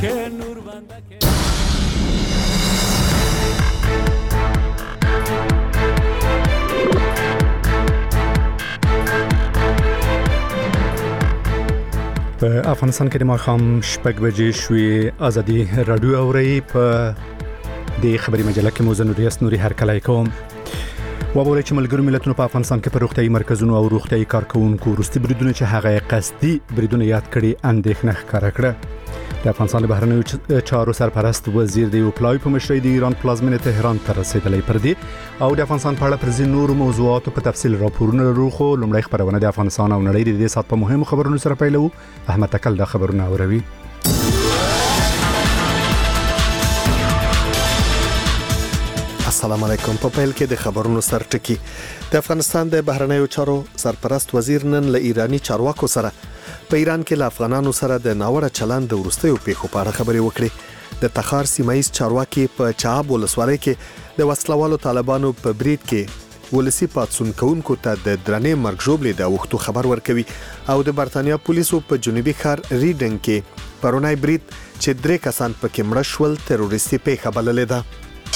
په افغانستان کې د ماښام 6 بجې شوې ازادي رادیو اوري په د خبري مجله کې موزه نوري هرکلای کوم وبورې چې ملګرو ملتونو په افغانستان کې په روغتيایي مرکزونو او روغتيایي کارکونکو وروستي بریدونه چې هغه قصدي بریدونه یاد کړي اندېښنه ښکاره کړه. د افغانستان بهرنیو چارو سرپرست وزیر د وپلای په مشرۍ د ایران پلازمینه تهران ته رسیدلی پر دي او د افغانستان په اړه پر ځینو نورو موضوعاتو په تفصیل راپورونه لرو. خو لومړی خبرونه د افغانستان او نړۍ د دې سات په مهمو خبرونو سره پیلو. احمد تکل دا خبرونه اوروي. السلام علیکم. په پیل کې د خبرونو سرټکی. د افغانستان د بهرنیو چارو سرپرست وزیر نن له ایرانی چارواکو سره په ایران کې له افغانانو سره د ناوړه چلند د وروستیو پیښو په اړه خبرې وکړې. د تخار سیمایي چارواکي په چاب ولسوالۍ کې د وسلوالو طالبانو په برید کې ولسی پاتسون کوونکو ته د درنې مرګ ژوبلې د وختو خبر ورکوي او د برتانیا پولیسو په جنوبي ښار ریډنګ کې پرونای برید چې 3 کسان پکې مړه شول تروریستي پیښه بللې ده.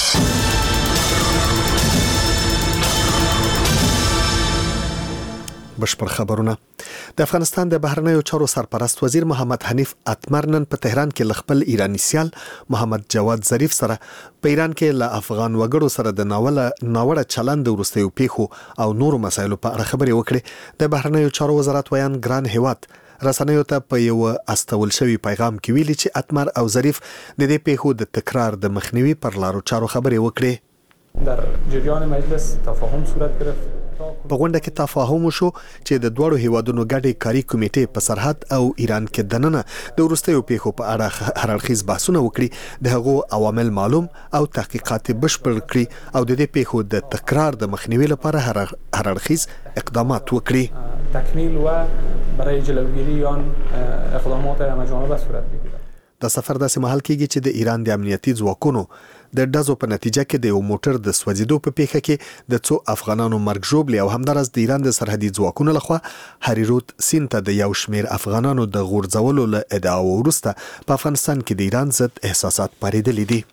بشپړ خبرونه. د افغانستان د بهرنیو چارو سرپرست وزیر محمد حنیف اتمر نن په تهران کې خپل ایرانی سیال محمد جواد ظریف سره په ایران کې له افغان وګړو سره د ناوړه چلند ورستیو پیښو او نورو مسایلو په اړه خبرې وکړې. د بهرنیو چارو وزارت ویان ګران هیواد رسنیو ته په یو استول شوی پیغام کې ویلي چې اتمر او ظریف د دې پیښو د تکرار د مخنیوي پر لارو چارو خبرې وکړې. در جریان مجلس تفاهم صورت گرفت. په غونډه کې تفاهم وشو چې د دوړو هیوادونو ګډې کاری کمیټې په سرحد او ایران کې دننه د ورستیو پیښو په اړه هر اړخیز بحثونه وکړي، د هغو عوامل معلوم او تحقیقات بشپړ کړي او د دې پیښو د تکرار د مخنیوي لپاره هر اړخیز اقدامات وکړي. تکمیل و برای جلوگیری آن اقدامات همه‌جانبه صورت بگیرد. د سفر داسې محل کېږي چې د ایران د امنیتي ځواکونو د ډزو په نتیجه کې د یو موټر د سوځیدو په پیښه کې د څو افغانانو مرګ ژوبلې او همدارس د ایران د سرحدي ځواکونو لخوا هریرود سیند ته د یو شمیر افغانانو د غورځولو له ادعاو وروسته په افغانستان کې د ایران ضد احساسات پارېدلي دي.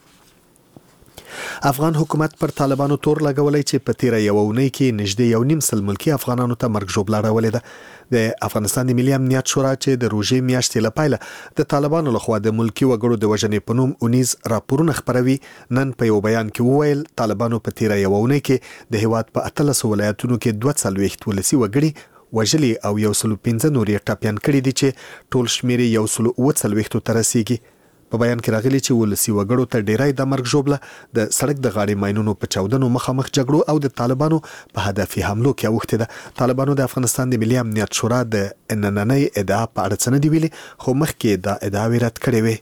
افغان حکومت پر طالبانو تور لګولای چې په تیر یو اونۍ کې نږدې 1.5 ملکی افغانانو ته مرګ ژوبله راولې ده. د افغانستان د ملي امنیت شورا چې د روژې میاشتې لپاره د طالبانو لخوا د ملکی وګړو د وژنې په نوم 19 راپورونه خپروي، نن په یو بیان کې وویل طالبانو په تیر یو اونۍ کې د هیواد په 13 ولایتونو کې 42 ولسی وګړي وژلي او 115 نورې ټاپیان کړي دي چې ټول شمیر 140 ته رسیدي. په بیان کې راغلي چې ولسی وګړو ته ډیرای د مرګ ژوبله د سړک د غاړې ماينونو په چاودنو مخامخ جګړو او د طالبانو په هدفي حملو کې اوښته ده. طالبانو د افغانستان د ملي امنیت شورا د نننۍ ادعا په اړه څه نه دی ویلي، خو مخکې دا ادعا رد کړې وې.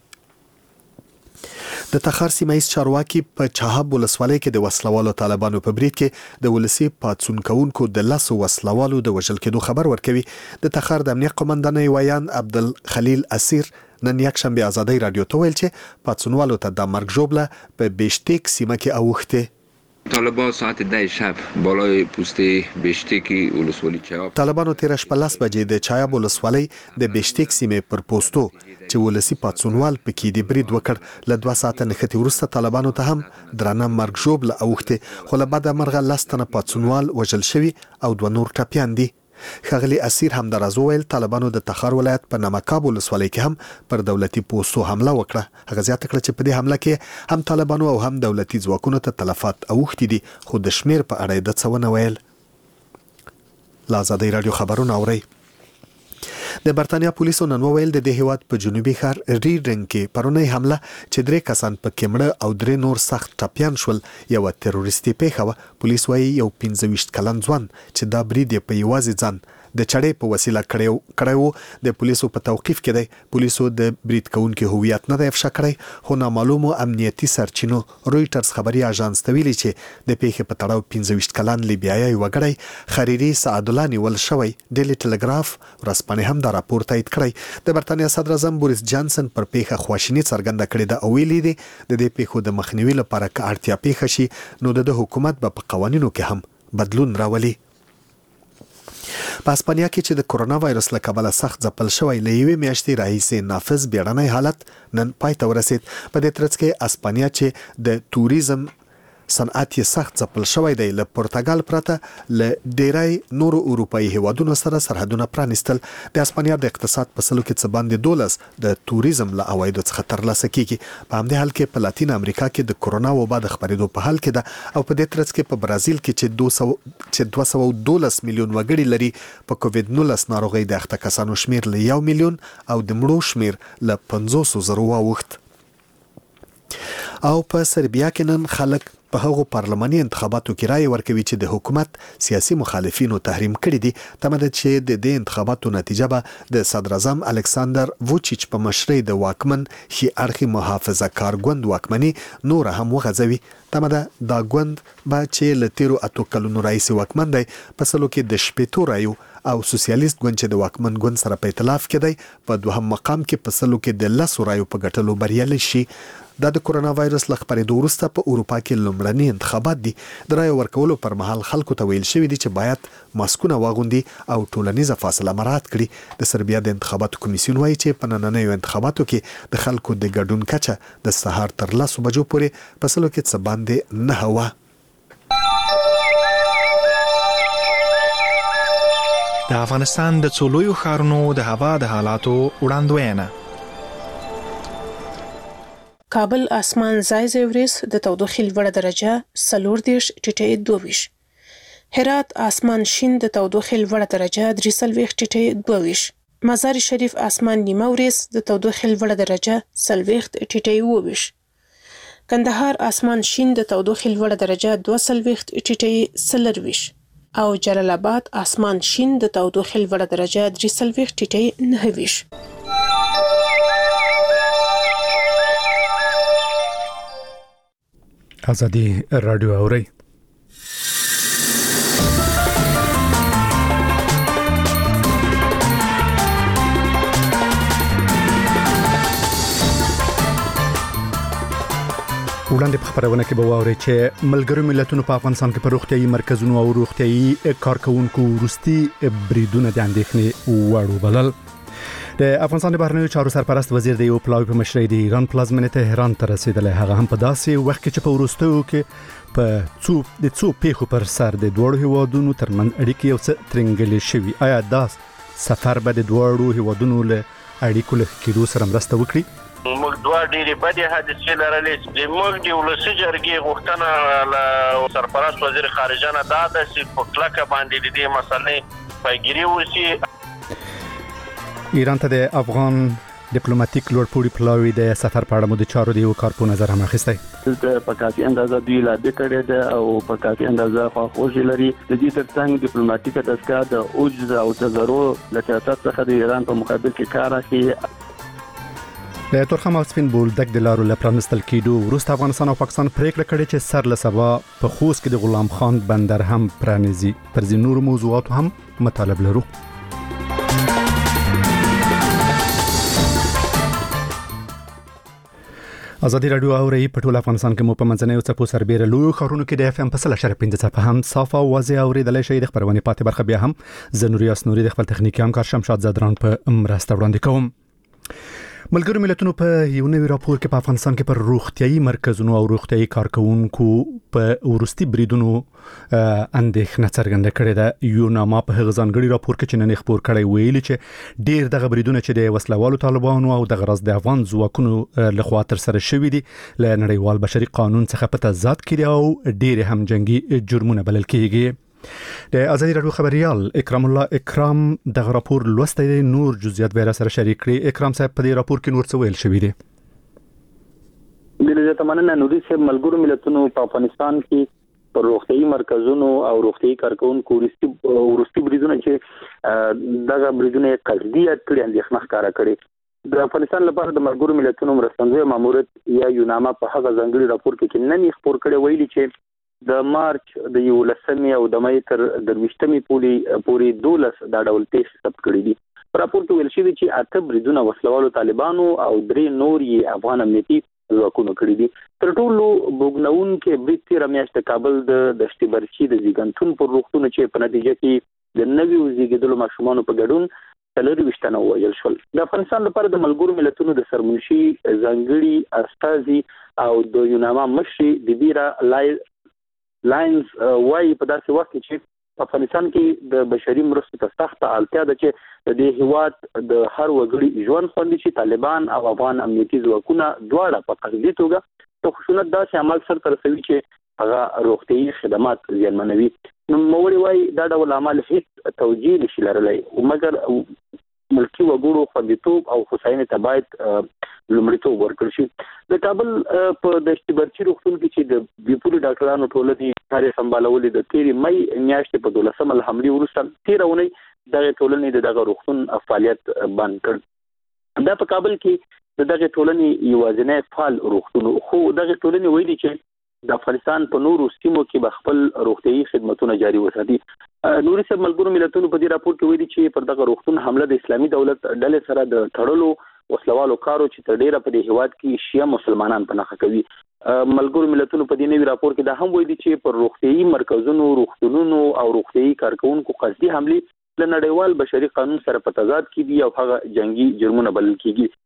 د تخار سیمایي چارواکي په چهاب ولسوالۍ کې د وسلوالو طالبانو په برید کې د ولسی پاتسون کوونکو د 10 وسلوالو د وژل کېدو خبر ورکوي. د تخار د امنیت قومندان ویان عبدالخلیل اسیر نن یک شنبه ازادي رادیو ته ویل چې پاتسونوالو ته د مرګ ژوبله په بیشتیک سیمه کې اوښته. طالبان ساعت 10 شب بالای پوسته بیشتیکی ولسوالی چهاب طالبانو تیر شپه 10 بجې د چهاب ولسوالۍ د بیشتیک سیمې پر پوسټو چې ولسی پاتسونوال پکې د برید وکړ له 2 ساعته نختی وروسته طالبانو ته هم درانه مرګ ژوبله اوښته، خو له بعد مرغه 10 تنه پاتسونوال وژل شوي او 2 نور ټپیان دي. ښاغلي اسیر هم درازو ویل طالبانو د تخار ولایت په نمکاب ولسوالۍ کې هم پر دولتي پوسټو حمله وکړه. هغه زیاته کړه چې په دې حمله کې هم طالبانو او هم دولتي ځواکونو ته تلفات اوښتي دي، خو د شمیر په اړه د څه ونه ویل. لا ازادي رادیو خبرونه اوري. د برتانیا پولیسو نن ویل د هیواد په جنوبي ښار ریډنګ کې پرونی حمله چې 3 کسان پکې مړه او 3 نور سخت ټپیان شول یو تروریستي پیښه و. پولیس وايي یو 25 کلن ځوان چې دا برید په یوازې ځان د چړې په وسیله کړو د پولیسو په توقیف کې دی. پولیسو د برید کوونکو هویت نه دی افشا کړی، خو نامعلومو امنیتي سرچینو رويټرز خبري اژانس ته ویلي چې د پیښې په تړاو 25 کلن لیبیایي وګړی خریری سعد الله نیول شوی. ډیلی ټلګراف ورځپاڼې هم دا راپور تایید کړی. د برتانیا صدر اعظم بوریس جانسن پر پیښه خواشینی څرګنده کړې ده او ویلي دی د دې پیښو د مخنیوي لپاره که اړتیا پیښه شي نو د حکومت په قوانینو کې هم بدلون راولي. په اسپانیا کې چې د کورونا وایرس له کبله سخت ځپل شوی له یوې میاشتې راهیسې نافذ بیړنی حالت نن پای ته ورسید. په دې ترڅ کې اسپانیا چې د توریزم صنعت یې سخت ځپل شوی دی، له پرتګال پرته له ډیری نورو اروپایي هیوادونو سره سرحدونه پرانیستل. د اسپانیا د اقتصاد په سلو کې څه باندې 12 د توریزم له عوایدو څخه ترلاسه کیږي. په همدې حال کې په لاتین امریکا کې د کورونا وبا د خپرېدو په حال کې ده او په دې ترڅ کې په برازیل کې چې 212 میلیون وګړي لري، په کووډ 19 ناروغۍ د اخته کسانو شمیر له 1 میلیون او د مړو شمیر له 500,000 واوښت. او په سربیا کې نن خلک په هغو پارلماني انتخاباتو کې رائے ورکوي چې د حکومت سیاسي مخالفینو تحریم کړي دي. تمه ده چې د دې انتخاباتو نتیجه به د صدر اعظم الکساندر ووچیچ په مشرۍ د واکمن ښي اړخي محافظه کار ګوند واکمني نور هم وغځوي. تمه ده دا ګوند به چې له تیرو 8 کلونو راهیسې واکمن دی په سلو کې د 15 رایو او سوسیالیست ګوند چې د واکمن ګوند سره په ائتلاف کې دی په دوهم مقام کې په سلو کې د 10 رایو په ګټلو بریالي شي. دا د کورونا وایرس له خپرېدو وروسته په اروپا کې لومړني انتخابات دي. د رایو ورکولو پر مهال خلکو ته ویل شوی دي چې باید ماسکونه واغوندي او ټولنیزه فاصله مراعات کړي. د سربیا د انتخاباتو کمیسیون وایي چې په نننیو انتخاباتو کې د خلکو د ګډون کچه د سهار تر 10 بجو پورې په سلو کې څه باندې 9 وه. د افغانستان د څو لویو ښارونو د هوا د حالاتو وړاندوینه. کابل اسمان ځای ځای وريس د تودوخې لوړه درجه 40.22. هرات اسمان شین د تودوخې لوړه درجه 43.22. مزار شریف اسمان نیمه وريس د تودوخې لوړه درجه 40.22. کندهار اسمان شین د تودوخې لوړه درجه 42.24. او جلال آباد اسمان شین د تودوخې لوړه درجه 43.9. ازادي رادیو اوري. وړاندې په خبرونه کې به واوري چې ملګرو ملتونو په افغانستان کې په روغتيایي مرکزونو او روغتيایي کارکونکو وروستي بریدونه د اندېښنې وړ وبلل. د افغانستان د بهرنیو چارو سرپرست وزیر د یو پلاوی په مشرۍ د ایران پلازمینې تهران ته رسیدلی. هغه هم په داسې وخت کې چې په وروستیو کې په څو پیښو پر سر د دوړو هیوادونو ترمنځ اړیکې یو څه ترنګلې شوي. آیا دا سفر به د دوړو هیوادونو له اړیکو له کېدو سره مرسته وکړي؟ موږ دوه ډېرې بدې حادثې لرلې. زموږ د ولسي جرګې غوښتنه له سرپرست وزیر خارجه نه دا ده چې په کلکه باندې د دې مسلې پیګیري وشي. ایران ته د افغان ډیپلوماټیک لوړپوړي پلاوی د سفر په اړه مو د چارو دیو کارپو نظر هم اخیستی. د په کافي اندازه دوی لا د کړي ده او په کافي اندازه خواخوږي لري. د دې ترڅنګ ډیپلوماټیک تذکره د اوج او تزرو له سیاست څخه د ایران په مقابل کې کار اخلي. د تورخم او سپین بولدک د لارو لپرانستل کېدو وروسته افغانستان او پاکستان پریکړه کړې چې سر له سبا په خوست کې د غلام خان بندر هم پرانیزي. پر ځینو نورو موضوعاتو هم مطالب لرو. ازادي رادیو اوري په ټول افغانستان کې مو په منځنۍ او څپو سربېره لویو ښارونو کې د اف ام په 100.5 هم صافه او واضح اوریدلای شئ. د خبرونه پاتې برخه بیا هم زنوري اسنوري د خپل تخنیکی همکار شمشاد زدران په مرسته وړاندې کوم. ملګرو ملتونو په یو نوی راپور کې په افغانستان کې پر روغتيایي مرکزونو او روغتيایي کارکونکو په ورستي بریدونو اندېښنه څرګنده کړې ده. یو نامه په هغه ځانګړي راپور کې چې نن خبر کړی ویلي چې ډېر دغه بریدونه چې د وسلوالو طالبانو او د غرض د افغان ځواکونو لخوا تر سره شوي دي له نړیوال بشري قانون څخه په تضاد کې دي او ډېر هم جنگي جرمونه بلل کېږي. د ازادي رادیو خبريال اکرام الله اکرام د راپور لوستي نور جزئیات به را سره شریک کړي. اکرام صاحب په دې راپور کې نور څه ویل شوی دی؟ د زمانه نوري سه ملګرو ملتونو په افغانستان کې پر روغتيایي مرکزونو او روغتيایي کارکونکو ورستي بریدونه چې دغه بریدونه قصدي کړي اندېښنه ښکارا کړي. د افغانستان لپاره د ملګرو ملتونو مرستندوی ماموریت یا یوناما په هغه ځانګړي راپور کې نن خبر کړي ویلي چې د مارچ د 11 او د مې تر 20 پورې 12 دا ډول پیښې ثبت کړي دي. راپور کې ویل شوی چې 8 بریدونه وسلوالو طالبانو او 3 نور یې افغان امنیتي ځواکونو کړي دي. تر ټولو بوګنون کې برید تیر میاشت کابل د دشتي برچی د زیګنتون پر روغتون چې په نتیجه کې د نوي زیږیدلو ماشومانو په ګډون 23 تنه وژل شول. د افغانستان لپاره د ملګرو ملتونو د سرمنشي ځانګړي استازي او د یوناما مشر دیبیرا لاینز وايي په داسې وخت کې چې افغانستان کې د بشري مرستو ته سخته اړتیا ده چې د دې هیواد د هر وګړي ژوند خوندي شي. طالبان او افغان امنیتي ځواکونه دواړه په قصدي توګه د خشونت داسې عمل سرته رسوي چې هغه روغتیايي خدمات زیانمنوي. نو موري وايي دا ډول اعمال هیڅ توجیه نشي لرلی مګر ملکی وګړو خوندیتوب او هوساینې ته باید لومړیتوب ورکړل شي. د کابل په د اشتبارچي روغتون کې چې د بیپوري ډاکټرانو ټولنې کار سمبالولې د 13 مې میاشتې په 12 حمله وروسته 13 ونې د ټولنې دغه روغتون فعالیت بند کړ. دا په کابل کې دغه ټولنې یوازینی فعال روغتون خو دغه ټولنې ویلي چې د افغانستان په نورو سیمو کې به خپل روغتيایي خدماتونه جاري وساتي. نوري سب ملګرو ملتونو په دې راپور کې ویلي چې پر دغه روغتون حمله د اسلامي دولت ډلې سره د تړلو وسلوالو کارو چې تر ډیره په دې هیواد کې شیعه مسلمانان په نخښه کوي. ملګرو ملتونو په دې نوي راپور کې دا هم ویلي چې پر روغتيایي مرکزونو روغتونونو او روغتيایي کارکونکو قصدي حمله له نړیوال بشري قانون سره په تضاد کې دي او هغه جنگي جرمونه بلل کیږي.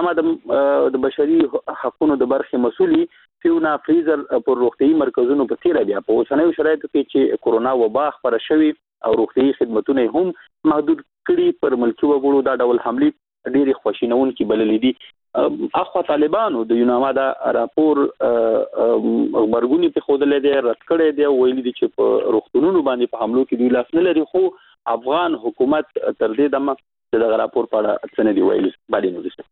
د بشري حقوقو د برخې مسؤلي فیونا فریزر پر روغتيایي مرکزونو په تیر بیا په اوسنیو شرایطو کې چې کورونا وبا خبره شوې او روغتيایي خدماتونه هم محدود کړي پر ملکی وګړو دا ډول حمله ډېری خوشینونکي بللې دي. اخو طالبانو د یوناما دا راپور مرګونی په خوده لري رد کړي دی ویلي دي چې په روغتونونو باندې په حملو کې دوی لاس نه لري خو افغان حکومت تر دې دمه د راپور په اړه څه نه دی ویلي. باندې نو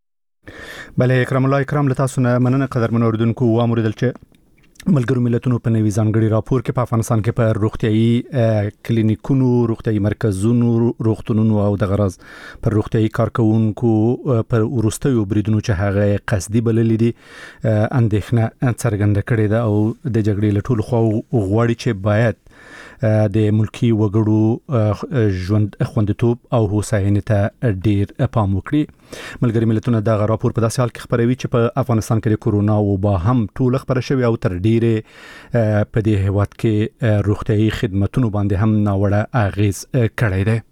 بله اکرام الله اکرام لتاسو نه مننه قدرمن اوردونکو و امریدل چې ملګرو ملتونو په نوي ځانګړي راپور کې په افغانستان کې په روغتيایي کلینیکونو روغتيایي مرکزونو روغتونونو او د غرض پر روغتيایي کارکونکو پر ورستیو بریدونو چې هغه قصدي بللې دي اندېښنه څرګنده کړې ده او د جګړې له ټولو خوا غواړي چې باید د ملکی وګړو ژوند خوندیتوب او هوساینې ته ډیر پام وکړي. ملګری ملتونه دا راپور په داسې حال کې خبروي چې په افغانستان کې د کورونا وبا هم ټول خبره شوی او تر ډیره په دې هیواد کې روغتيایي خدماتونو باندې هم ناوړه اغیز کړی دی.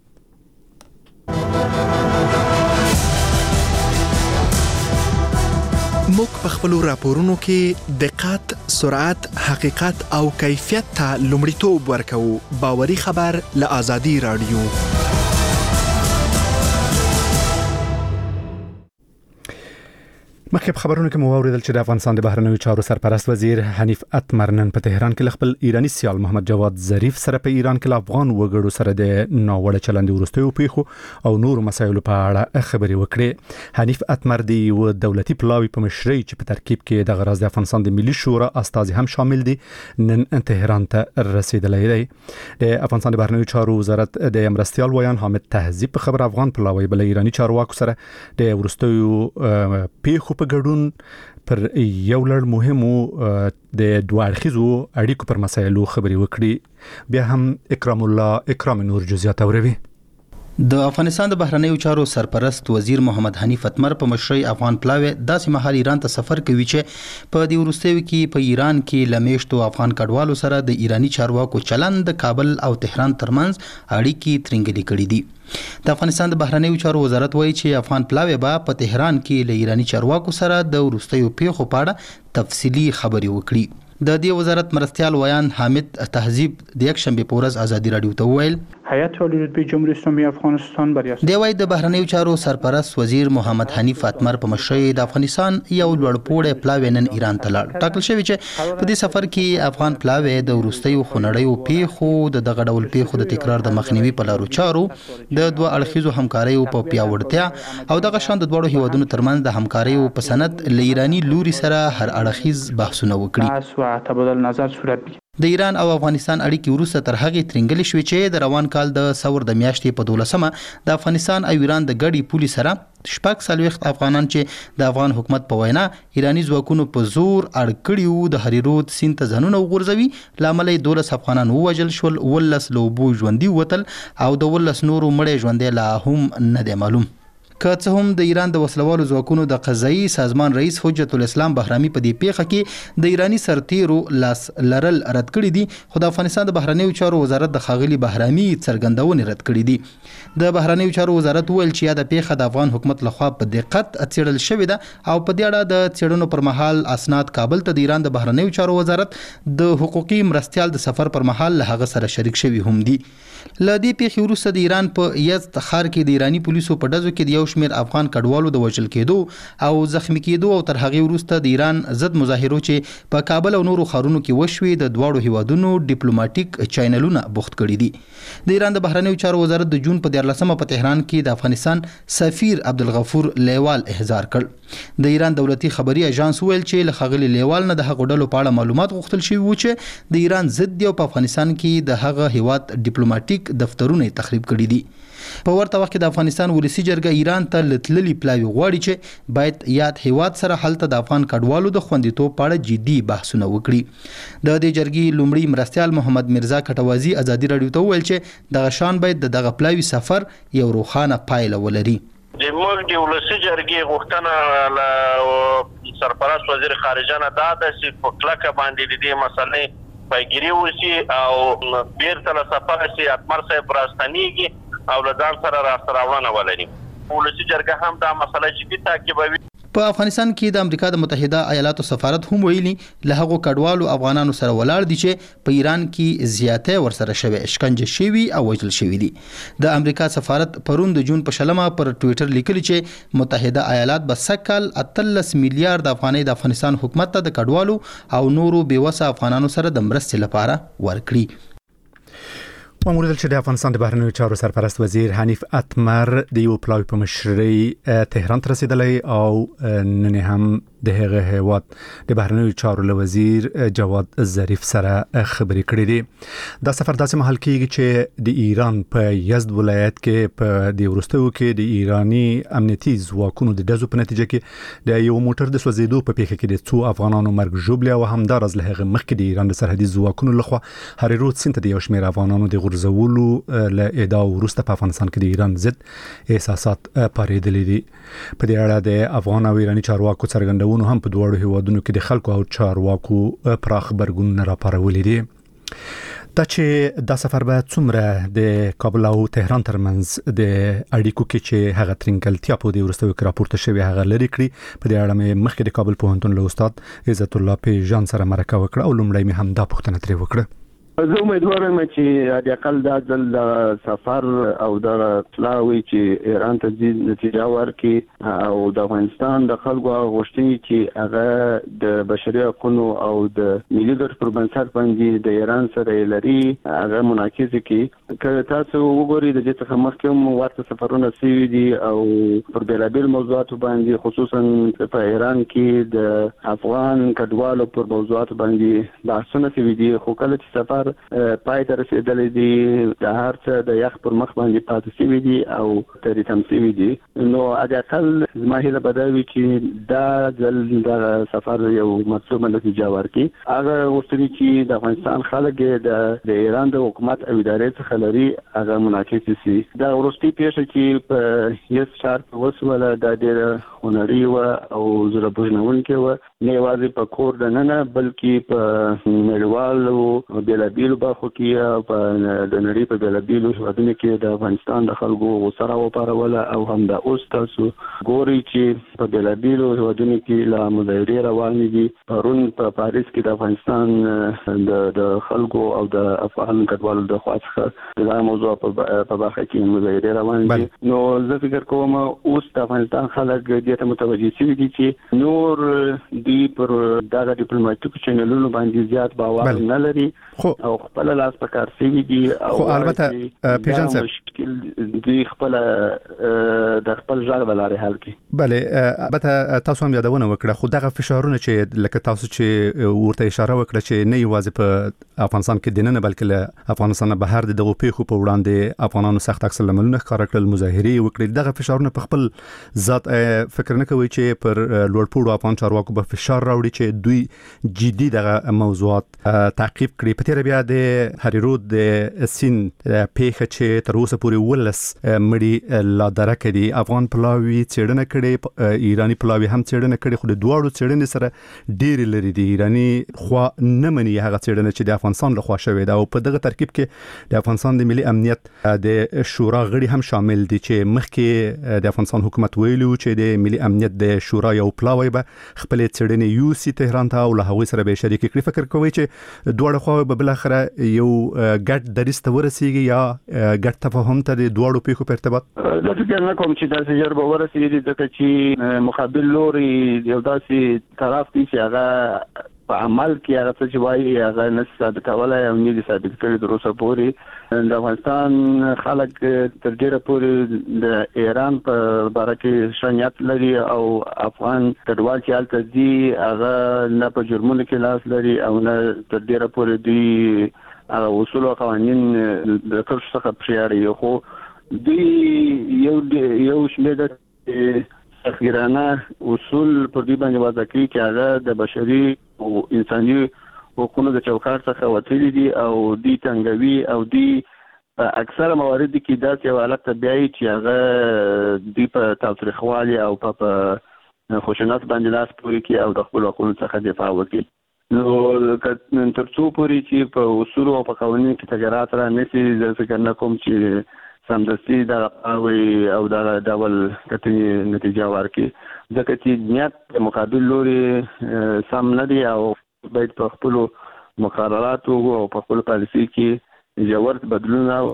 موږ په خپل راپورونو کې دقت، سرعت، حقیقت او کیفیت ته لومړیتوب ورکوو. باوري خبر له آزادي رادیو. مخکې خبرونه کې مو اوریدل چې د افغانستان د بهرنیو چارو سرپرست وزیر حنیف اتمر نن په تهران کې خپل ایرانی سیال محمد جواد ظریف سره په ایران کې افغان وګړو سره د ناوړه چلند ورستیو پیښو او نور مسایلو په اړه خبرې وکړې. حنیف اتمر د یو دولتي پلاوی په مشرۍ چې په ترکیب کې د غرض د افغانستان د ملي شورا استازي هم شامل دي نن تهران ته رسیدلی دی. د افغانستان د بهرنیو چارو وزارت د مرستيال ویان حامد تهذیب په خبر افغان پلاوی بل ایرانی چارواکو سره د ورستیو پیښو په ګډون پر یو لړ مهمو د دوه اړخیزو اړیکو پر مسایلو خبرې وکړي. بیا هم اکرام الله اکرام نور جزئیات اوروي. د افغانستان د بهرنیو چارو سرپرست وزیر محمد حنیف اتمر په مشرۍ افغان پلاوی داسې مهال ایران ته سفر کوي چې په دې وروستیو کې په ایران کې لمیشتو افغان کډوالو سره د ایرانی چارواکو چلند د کابل او تهران ترمنځ اړیکې ترنګلې کړې دي. د افغانستان د بهرنیو چارو وزارت وایي چې افغان پلاوی به په تهران کې له ایرانی چارواکو سره د وروستیو پیښو په اړه تفصیلی خبرې وکړي. د دې وزارت مرستيال ویان حامد تهذیب د یک شنبه په ورځ آزادي رادیو ته ویل هیئت عالی رتبه جمهوری اسلامی افغانستان برای دی وای د بهرنیو چارو سرپرست وزیر محمد حنیف اتمر په مشرۍ د افغانستان یو لوړپوړی پلاوی نن ایران ته لاړ. ټاکل شوی چې په دې سفر کې افغان پلاوی د وروستیو خونړیو پیښو د دغه ډول پیښو د تکرار د مخنیوي په لارو چارو د دوه اړخیزو همکاریو په پیاوړتیا او دغه شان د دوه هیوادونو ترمنځ د همکاریو په سند ل ایرانی لوري سره هر اړخیز بحثونه وکړي. تبادل نظر صورت بگیرد. د ایران او افغانستان اړیکې وروسته تر هغه ترنګلې شوې چې د روان کال د ثور د میاشتې په 12مه د افغانستان او ایران د ګډي پولي سره شپږ سلويخت افغانان چې د افغان حکومت په وینا ایرانی ځواکونو په زور اړکړیو د هریرود سیند ته ځانونه وغورځوي لامل 12 افغانان ووجل شول 12 لوبو ژوندۍ وتل او د 12 نورو مړې ژوندۍ لا هم نه دی معلوم. که څه هم د ایران د وسلوالو ځواکونو د قضایي سازمان رئیس حجت الاسلام بهرامي په دې پیښه کې د ایرانی سرتیرو لاس لرل رد کړی دي، خو د افغانستان د بهرنیو چارو وزارت د ښاغلي بهرامي څرګندونې رد کړې دي. د بهرنیو چارو وزارت وویل چې یا د پیښه د افغان حکومت لخوا په دقت څېړل شوې ده او په دې اړه د څېړنو پر مهال اسناد کابل ته د ایران د بهرنیو چارو وزارت د حقوقي مرستیال د سفر پر مهال له هغه سره شریک شوي هم دي. له دې پیښې وروسته د ایران په یزد ښار کې د ایراني پولیسو په ډزو کې د یو شمېر افغان کډوالو د وژل کېدو او زخمی کېدو او تر هغې وروسته د ایران ضد مظاهرو چې په کابل او نورو ښارونو کې وشوې د دواړو هیوادونو ډیپلوماټیک چینلونه بوخت کړي دي. د ایران د بهرنیو چارو وزارت د جون په 14 په تهران کې د افغانستان سفیر عبدالغفور لیوال احضار کړ. د ایران دولتي خبري اژانس ویل چې له ښاغلي لیوال نه د هغو ډلو په اړه معلومات غوښتل شوي وو چې د ایران ضد دي او په افغانستان کې د هغه هیواد ډیپلوماټیک دفترونه تخریب کړي دي. په ورته وخت کې د افغانستان ولسی جرګه ایران ته لتللي پلاوی غواړي چې باید یاد هیواد سره هلته د افغان کډوالو د خوندیتوب په اړه جدي بحثونه وکړي. د دې جرګې لومړي مرستیال محمد مرزا کټوازی ازادي راډیو ته وویل چې دغه شان باید دغه پلاوی سفر یو روښانه پایله ولري. د موږ د ولسی جرګې غوښتنه له سرپرست وزیر خارجه نه دا ده چې په کلکه باندې د دې مسلې پیګیري وشي او بیرته له سفر شي اتمر صاحب راستنیږي او له ځان سره راستراوړنه ولري. ولسی جرګه هم دا مسله جدي تعقیبوي. په افغانستان کې د امریکا د متحده ایالاتو سفارت هم ویلي له هغو کډوالو افغانانو سره ولاړ دي چې په ایران کې زیاته ورسره شوی شکنجه شوی او وژل شوی دي. د امریکا سفارت پرون د جون په 20 پر ټوئیټر لیکلی چې متحده ایالات به سکل 13 میلیارډ افغانۍ د افغانستان حکومت ته د کډوالو او نورو بیوسه افغانانو سره د مرستې لپاره ورکړي. وموردل چې د افغانستان د بهرنیو چارو سرپرست وزیر حنیف اتمر د یو پلاوی په مشرۍ تهران ته رسیدلی او نن هم د هغه هیواد د بهرنیو چارو له وزیر جواد ظریف سره خبرې کړې دي. دا سفر داسې مهال کېږي چې د ایران په یزد ولایت کې په د وروستیو کې د ایرانی امنیتي ځواکونو د ډزو په نتیجه کې د یو موټر د سوځېدو په پیښه کې د څو افغانانو مرګ ژوبلی او همداراز له هغه مخکې د ایران د سرحدي ځواکونو لخوا هاري رود سیند ته د یو شمېر افغانانو د غورځولو له ادعا وروسته په افغانستان کې د ایران ضد احساسات پارېدلي دي. په دې اړه د افغان او ایرانی چارواکو څرګندونو هم په دواړو هیوادونو کې د خلکو او چارواکو پراخ غبرګونونه راپارولي دي. دا چې دا سفر به څومره د کابل او تهران ترمنځ د اړیکو کې چې هغه ترنګلتیا په دې وروستیو کې راپورته شوی هغه لري کړی. په دې اړه مې مخکې د کابل پوهنتون له استاد عزت الله پیژان سره مرکه وکړه او لومړی مې هم دا پوښتنه ترې وکړه. زه امیدوار یم چې د اقل دا ځل د سفر او د پلاوی چې ایران ته ځي نتیجه ورکړي او د افغانستان د خلکو غوښتنې چې هغه د بشري حقوقو او د ملي ګټو پر بنسټ باندې د ایران سره لري هغه منعکس کړي. که تاسو وګورئ د دې څخه مخکې هم ورته سفرونه شوي دي او پر بېلابېل موضوعاتو باندې خصوصا په ایران کې د افغان کډوالو پر موضوعاتو باندې بحثونه شوي دي. خو کله چې سفر پای ته رسیدلې دي د هر څه د یخ پر مخ باندې پاتې شوي دي او ترې تم شوي دي. نو اقل زما هیله به دا وي چې دا ځل د سفر یو مطلوبه نتیجه ورکړي. هغه غوښتنې چې د افغانستان خلک د ایران د حکومت او ادارې څخه لري هغه منعکس شي. دا وروستۍ پیښه چې په یس ښار کې وسوله دا ډېره هنري وه او زړه بوژنونکې وه، نه یوازې په کور دننه بلکې په نړیوالو بېلابېلو برخو کې په د نړۍ په بېلابېلو هېوادونو کې د افغانستان د خلکو غوسه راوپاروله او همدا اوس تاسو ګورئ چې په بېلابېلو هېوادونو کې لا مظاهرې روانې دي. پرون په پاریس کې د افغانستان د خلکو او د افغان کډوالو د خوا څخه دا موضوع په برخه کې مظاهرې روانې دي. نو زه فکر کوم اوس د افغانستان خلک دې ته متوجه شوي دي چې نور دوی پر دغه ډیپلوماټیکو چینلونو باندې زیات باور نه لري او خپل لاس په کار شوي دي. خو البته پیژن صاحب مشکل دوی خپل د خپل ځای ولاري حل کړي. بله البته تاسو هم یادونه وکړه خو دغه فشارونه چې لکه تاسو چې ورته اشاره وکړه چې نه یوازې په افغانستان کې دننه بلکې له افغانستان بهر د دغه پیښو په وړاندې افغانانو سخت عکس العملونه ښکاره کړل، مظاهرې وکړې. دغه فشارونه په خپل ذات فکر نه کوي چې پر لوړپوړو افغان چارواکو به فشار راوړي چې دوی جدي دغه موضوعات تعقیب کړي. په تیر بیا یا د هریرود د سین پیښه چې تر اوسه پورې ولس مړي لا درکه دي افغان پلاوی څېړنه کړي ایرانی پلاوی هم څېړنه کړي خو د دواړو څېړنې سره ډېر لري دي ایرانی خو نه مني هغه څېړنه چې د افغانستان لخوا شوې ده او په دغه ترکیب کې د افغانستان د ملي امنیت د شورا غړي هم شامل دي چې مخکې د افغانستان حکومت ویلو چې د ملي امنیت د شورا یو پلاوی به خپل څېړنې یوسي تهران ته او له هغوی سره به شریک کړي. فکر کوي چې دواړه خواوې به بل اخر یو ګډ دریځ ته ورسیږي یا ګډ تفاهم ته د دواړو پیښو په ارتباط؟ دا فکر نه کوم چې داسې ژر به ورسیږي ځکه چې مقابل لوري یو داسې طرف دی چې هغه په عمل کې هغه څه چې وایي هغه نه ثابت کولای او نه دي ثابت کړي تر اوسه پورې. د افغانستان خلک تر ډیره پورې د ایران په باره کې شنیات لري او افغان کډوال چې هلته دي هغه نه په جرمونو کې لاس لري او نه تر ډیره پورې دوی اصول او قوانین د کړو څخه پریاړي خو دوی یو شمېر تخیرانه اصول پر دې باندې وضع کوي چې هغه د بشري او انساني حقوقو د چوکاټ څخه وتلي دي او دې تنګوي او دې اکثره موارد کې داسې یو حالت بیاي چې هغه دې په تاوتریخوالي او په خشونت باندې لاس پورې کوي او د خپل حقوقو څخه دفاع وکړي. نو تر څو پورې چې په اصول او په قوانینو کې تغیرات رانشي زه فکر نه کوم چې سمدستي دا پاوی او دا ډول کتنې نتیجه ورکړي ځکه چې نیت مقابل لوري سم نه دی او باید په خپل مقررات او په خپل پالیسي کې جوړ بدلون او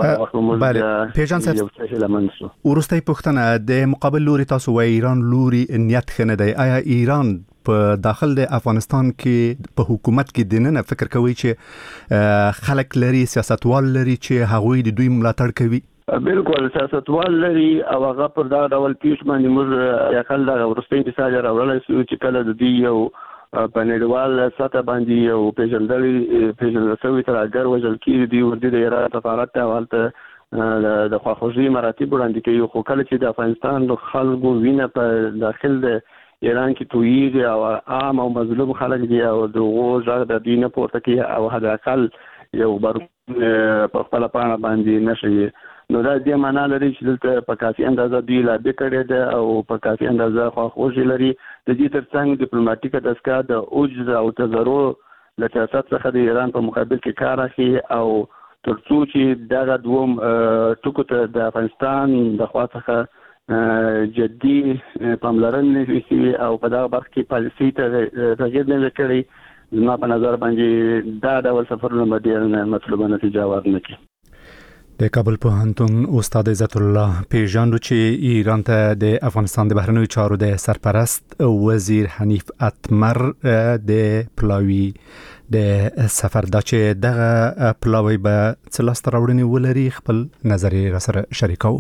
پیژان صاحب ورسته پښتنه د مقابل لوري تاسو وای ایران لوري نیت خنه دی آیا ایران په داخل د افغانستان کې په حکومت کې دننه فکر کوي چې خلک لري سیاستوال لري چې هغوی د دوی ملاتړ کوي؟ بالکل سیاستوال لري او هغه پر دا ډول پیش باندې موږ یقل دا ورسته مثال راوړل چې کله د دې یو په نړیوال سطح باندې یو پیژندل شوی تر اگر وجل کې دی ورته د ایران سفارت ته حالت د خواخوږي مراتب وړاندې کوي خو کله چې د افغانستان د خلکو وینه په داخل د ایران کې تویږي او عام او مظلوم خلک دي او دغه ځای د دینه پورته کوي او هدا اقل یو بر په خپل پاڼه باندې نشي نو دا دې معنا لري چې دلته په کافي اندازه دی لا به کړي ده او په کافي اندازه خواخوږي لري د دې ترڅنګ ډیپلوماټیکه دستګاه د اوج او تضرع له سیاست څخه د ایران په مقابل کې کار اخلي او ترڅو چې دغه دوم ټکو ته د افغانستان د خوا څخه جدي پاملرنه وشي او په دغه برخه کې پالیسي ته تغیر نه کړي زما په نظر باندې دا ډول سفرونه باندې مطلوبه نتیجه ورنکړي. د کابل پوهنتون استاد عزت الله پیژاندو چې ایران ته د افغانستان د بهرنیو چارو د سرپرست وزیر حنیف اتمر د پلاوی د سفر د چې دغه پلاوی به څلاسته راوړنی ولري خپل نظر را سره شریکو.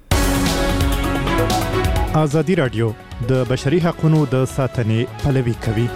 ازادي رادیو د بشري حقوقو د ساتنې پلوي کوي.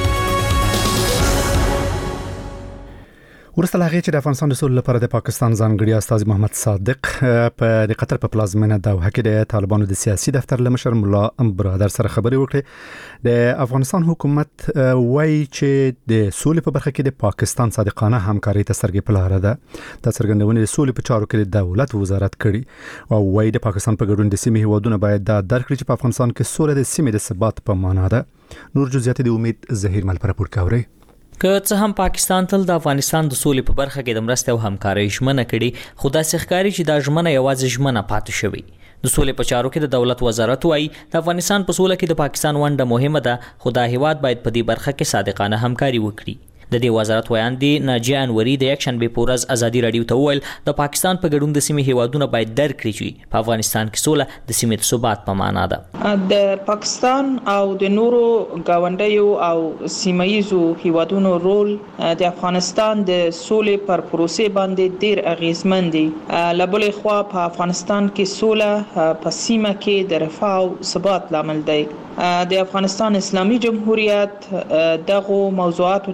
ورسته هغه چې د افغانستان د سولې لپاره د پاکستان ځانګړي استاذ محمد صادق په د قطر په پلازمینه دوحه کې د طالبانو د سیاسي دفتر لمشر مولا برادر سره خبرې وکړې. د افغانستان حکومت وایي چې د سولې په برخه کې د پاکستان صادقانه همکاري ته سترګې په لاره ده. د څرګندونې د سولې په چارو کې د دولت وزارت کړي او وایي د پاکستان په ګډون د سیمې هیوادونو باید دا درک کړي چې په افغانستان کې سوله د سیمې د ثبات په معنا ده. نور جزئیات د امید زهیر مل پر پورت کاوري. که څه هم پاکستان تل د افغانستان د سولې په برخه کې د مرستې او همکارۍ ژمنه کړې خو داسې ښکاري چې دا ژمنه یوازې ژمنه پاتې شوې. د سولې په چارو کې د دولت وزارت وايي د افغانستان په سوله کې د پاکستان ونډه مهمه ده خو دا هیواد باید په دې برخه کې صادقانه همکاري وکړي. د دې وزارت ویاندې ناجیه انوري د یک شنبه په ورځ ازادي رادیو ته وویل د پاکستان په ګډون د سیمې هیوادونه باید درک کړي چې په افغانستان کې سوله د سیمې د ثبات په معنا ده. د پاکستان او د نورو گاونډیو او سیمایي هیوادونو رول د افغانستان د سولې پر پروسې باندې ډیر اغیزمن دی. لبلې خوا په افغانستان کې سوله په سیمه کې د رفاه او ثبات لامل دی. د افغانستان اسلامي جمهوریت دغه موضوعات ته په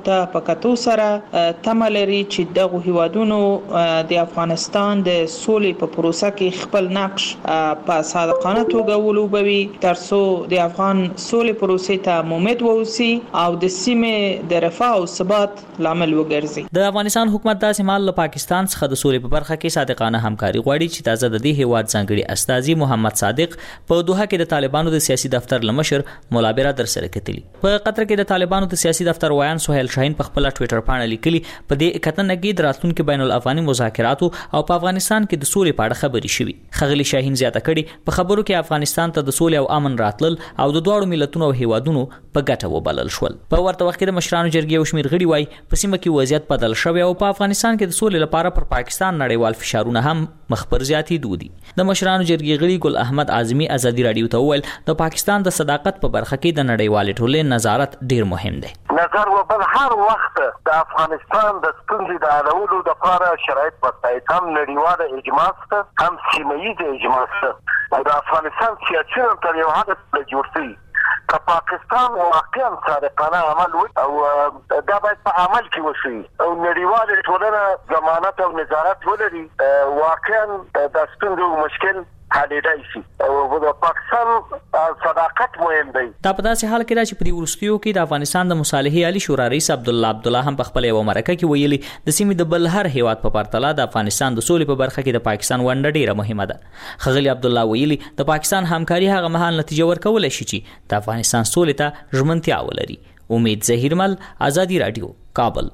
په کتو سره تمه لري چې دغه هیوادونو د افغانستان د سولې په پروسه کې خپل نقش په صادقانه توګه ولوبوي ترڅو د افغان سولې پروسې ته امید ووسی او د سیمې د رفاه او ثبات لامل وګرځي. د افغانستان حکومت داسې مال له پاکستان څخه د سولې په برخه کې صادقانه همکاري غواړي چې تازه د دې هیواد ځانګړي استازي محمد صادق په دوحه کې د طالبانو د سیاسي دفتر لمشر مولا برادر سره کتلی. په قطر کې د طالبانو د سیاسي دفتر وایان سہیل شاهین په خپل ټوئیټر باندې لیکلي په دې کتنه کې د راتلونکو بین الافغاني مذاکراتو او په افغانستان کې د سولې په اړه خبري شوې. خغلی شاهین زیاته کړي په خبرو کې افغانستان ته د سولې او امن راتلل او د دوه ملتونو او هیوادونو په ګټه وبلل شول. په ورته وخت کې د مشرانو جرګې او شمیر غړي وایي په سیمه کې وضعیت بدل شوی او په افغانستان کې د سولې لپاره پر پاکستان نړیوال فشارونه هم مخبر زیاتېدو دي. د مشرانو جرګې غړي ګل احمد اعظمي ازادي رادیو ته وویل د پاکستان د صداقت په برخه کې د نړیوال ټولنې نظارت ډیر مهم دی. نظر وبل هر وخت د افغانستان د ستونزې د حلولو لپاره شرایط برابر هم نړیوال اجماع ته هم سیمه‌ییز اجماع ته د افغانستان سیاسي تر یو حد جوړ شي. که پاکستان واقعا صادقانه عمل وکړي او دا باید په عمل کې وشي او نړیوال ټولنه ضمانت او نظارت ولري واقعا د ستونزو مشکل حلیدای شي او د پاکستان صداقت مهم دی. دا په داسې حال کې چې په دې ورستیو کې د افغانستان د مصالحې عالی شورا رئیس عبدالله هم په خپل یو مرکه کې ویلي د سیمې د بل هر هیواد په پرتله د افغانستان د سولې په برخه کې د پاکستان ونډه ډیره مهمه ده. خغلی عبدالله ویلي د پاکستان همکاري هغه مهال نتیجه ورکولای شي چې د افغانستان سولې ته ژمنتیا ولري. امید ظهیرمل، آزادی رادیو، کابل.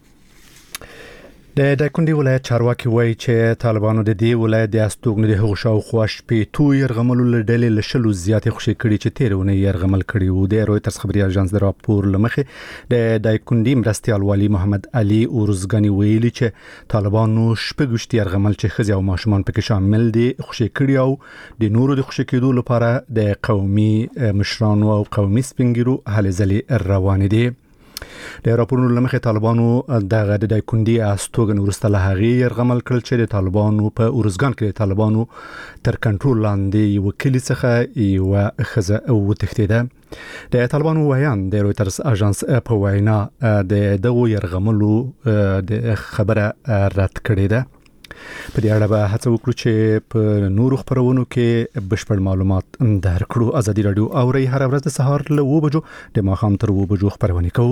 د دایکنډي ولایت چارواکي وایي چې طالبانو د دې ولایت د استوګنې د هغو شاوخوا شپېتو یرغملو له ډلې له شلو زیاتې خوشې کړي چې تېره اونۍ یرغمل کړي وو. د رویټرز خبري اژانس د راپور له مخې د دایکنډي مرستیال والي محمد علي اورزګاني ویلي چې طالبانو شپږ یرغمل چې ښځې او ماشومان پکې شامل دي خوشې کړي او د نورو د خوشې کېدو لپاره د قومي مشرانو او قومي سپینګیرو هلې ځلې روانې دي. د راپورونو لمخې طالبانو د دایکنډي استوګن ورسته له هغې یرغمل کړل چې د طالبانو په اورزګان کې د طالبانو تر کنټرول لاندې یو کلی څخه یو ښځه وتښتېده. د طالبانو وایان د رویټرز اژانس په وینا د دغو یرغملو د خبره رد کړې ده. په دې اړه به هڅه وکړو چې په نورو خبرونو کې بشپړ معلومات درکړو. آزادي رادیو اوري هر ورځ د سهار له 9 بجو د ماښام تر 2 بجو خبرونه کوو.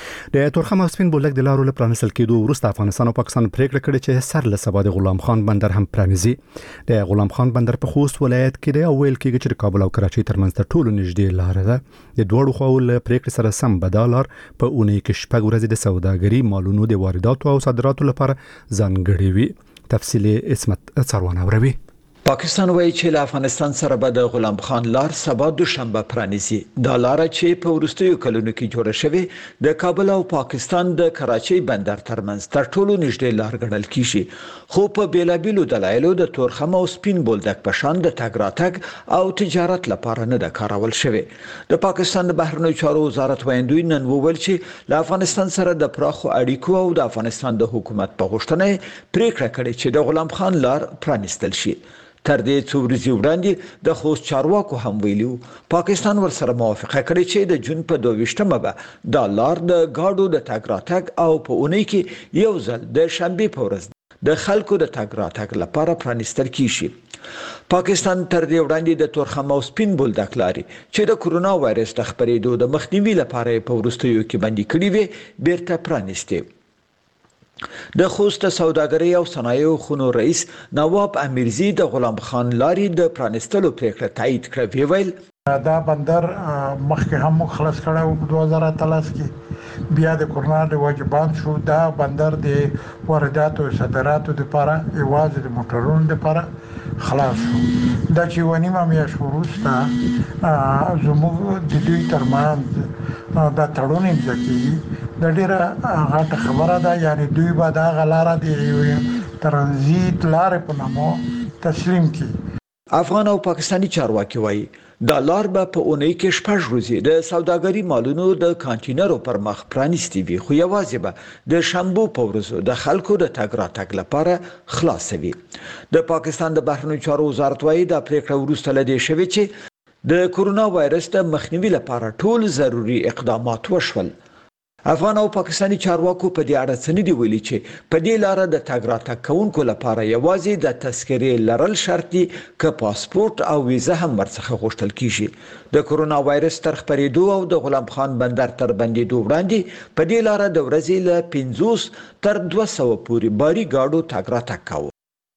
د تورخم او سپین بولدک د لارو له پرانیستل کېدو وروسته افغانستان او پاکستان پریکړه کړې چې سر له سبا د غلام خان بندر هم پرانیزي. د غلام خان بندر په خوست ولایت کې دی او ویل کېږي چې کابل او کراچۍ ترمنځ تر ټولو نږدې لار ده. د دوړو خواو له پریکړې سره سم بدالار په اونۍ کې شپږ ورځې د سوداګري مالونو د وارداتو او صادراتو لپاره ځانګړي وي. تفصیلی اسمت څاروان اوروي. پاکستان وایي چې له افغانستان سره به د غلام خان لار سبا دوشنبه پرانیزي. دا لار چې په وروستیو کلونو کې جوړه شوې د کابل او پاکستان د کراچۍ بندر ترمنځ تر ټولو نږدې لار ګڼل کیږي، خو په بیلابیلو دلایلو د تورخم او سپین بولدک په شان د تګ راتګ او تجارت لپاره نه د کارول شوې. د پاکستان د بهرنیو چارو وزارت ویاندوی نن وویل چې له افغانستان سره د پراخو اړیکو او د افغانستان د حکومت په غوښتنه پریکړه کړې چې د غلام خان لار پرانیستل شي. تر دې څو ورځې وړاندې د خوست چارواکو هم ویلو پاکستان ورسره موافقه کړې چې د جون په 22مه به دا لار د گاډو د تګ راتګ او په اونۍ کې یو ځل د شنبه په ورځ د خلکو د تګ راتګ لپاره پرانیستل کیږي. پاکستان تر دې وړاندې د تورخم او سپین بولدک لارې چې د کرونا وایرس د خپرېدو د مخنیوي لپاره په وروستیو کې بندي کړې وې بیرته پرانیستې. د خوست سوداګرۍ او صنایعو خونو رئیس نواب امیرزی د غلام خان لاري د پرانستلو پریکړه تایید کړه. ویل دا بندر مخکې هم خلاص کړو په 2013 کې، بیا د کرونا د واجبان شو. دا بندر د وارداتو او صادراتو لپاره ایواز د موټرونو لپاره خلاص شو. دا چې ونیمه میاشت وروسته زموږ د دوی ترمنځ دا تړون امضا کیږي. دا ډیره غټه خبره ده، یعنی دوی به دا غلاره د ترانزیت لارې په نامه تسلیم کړي. افغان او پاکستانی چارواکي وایي دا لار به په اونۍ کې شپږ ورځې د سوداګري مالونو د کانټینرو پر مخ پرانیستي وي، خو یوازې به د شنبه په ورځو د خلکو د تګ راتګ لپاره خلاصوي. د پاکستان د بهرنیو چارو وزارت وایي دا پریکړه وروسته له دې شوې چې د کرونا وایرس د مخنیوي لپاره ټول ضروري اقدامات وشول. افغان او پاکستاني چارواکو په دې اړه څه نه دی ویلي چې په دې لار د تګ راتګ کوونکو لپاره یوازې د تذکرې لرل شرط دي که پاسپورت او ویزه هم ورڅخه غوښتل کیږي د کورونا وایرس تر خپرېدو او د غلام خان بندر تر بندېدو وړاندې په دې لار د ورځې له 50 تر 200 پورې باري گاډو تګ راتګ کاوه.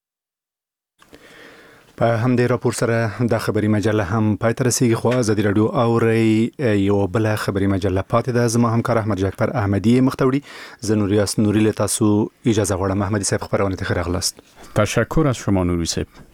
په همدې راپور سره د خبري مجله هم پای ته رسیږي خو ازادي رادیو اوري یو بل خبري مجله پاتې ده. زما همکار احمد جعفر احمدی مختوړي ز نوریاس نوری له تاسو اجازه غواړم. احمدی صاحب خبرونه ته راغلاست. تشکر از شما نوری صاحب.